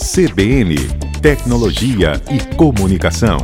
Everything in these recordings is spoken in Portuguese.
CBN, Tecnologia e Comunicação.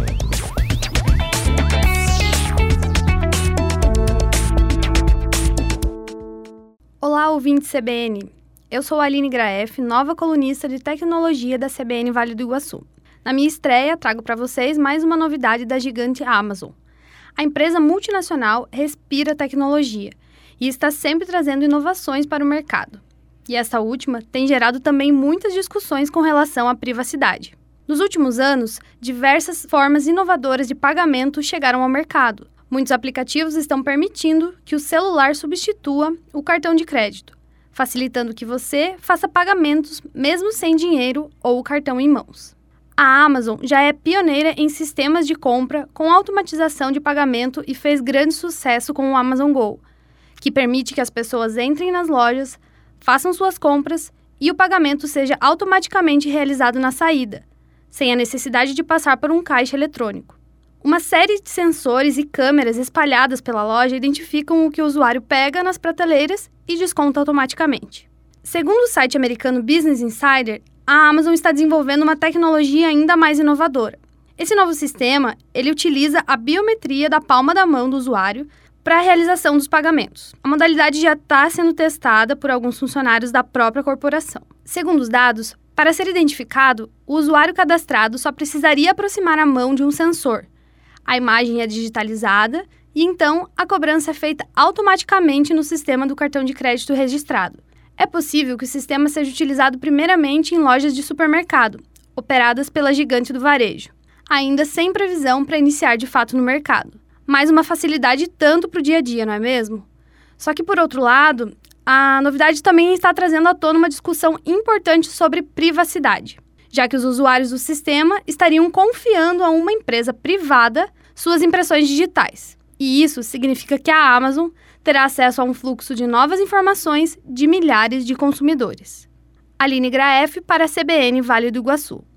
Olá, ouvinte CBN. Eu sou a Aline Graef, nova colunista de tecnologia da CBN Vale do Iguaçu. Na minha estreia, trago para vocês mais uma novidade da gigante Amazon. A empresa multinacional respira tecnologia e está sempre trazendo inovações para o mercado. E essa última tem gerado também muitas discussões com relação à privacidade. Nos últimos anos, diversas formas inovadoras de pagamento chegaram ao mercado. Muitos aplicativos estão permitindo que o celular substitua o cartão de crédito, facilitando que você faça pagamentos mesmo sem dinheiro ou o cartão em mãos. A Amazon já é pioneira em sistemas de compra com automatização de pagamento e fez grande sucesso com o Amazon Go, que permite que as pessoas entrem nas lojas, façam suas compras e o pagamento seja automaticamente realizado na saída, sem a necessidade de passar por um caixa eletrônico. Uma série de sensores e câmeras espalhadas pela loja identificam o que o usuário pega nas prateleiras e desconta automaticamente. Segundo o site americano Business Insider, a Amazon está desenvolvendo uma tecnologia ainda mais inovadora. Esse novo sistema, ele utiliza a biometria da palma da mão do usuário para a realização dos pagamentos. A modalidade já está sendo testada por alguns funcionários da própria corporação. Segundo os dados, para ser identificado, o usuário cadastrado só precisaria aproximar a mão de um sensor. A imagem é digitalizada e, então, a cobrança é feita automaticamente no sistema do cartão de crédito registrado. É possível que o sistema seja utilizado primeiramente em lojas de supermercado, operadas pela gigante do varejo, ainda sem previsão para iniciar de fato no mercado. Mais uma facilidade tanto para o dia a dia, não é mesmo? Só que, por outro lado, a novidade também está trazendo à tona uma discussão importante sobre privacidade, já que os usuários do sistema estariam confiando a uma empresa privada suas impressões digitais. E isso significa que a Amazon terá acesso a um fluxo de novas informações de milhares de consumidores. Aline Graef para a CBN Vale do Iguaçu.